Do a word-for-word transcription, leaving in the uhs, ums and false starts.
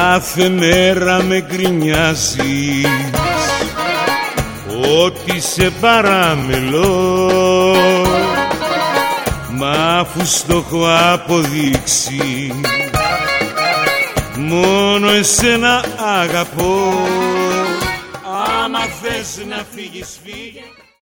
Κάθε μέρα με γκρινιάζεις ότι σε παραμελώ, μα αφού στο έχω αποδείξει μόνο εσένα αγαπώ. Άμα θες να φύγεις φύγε.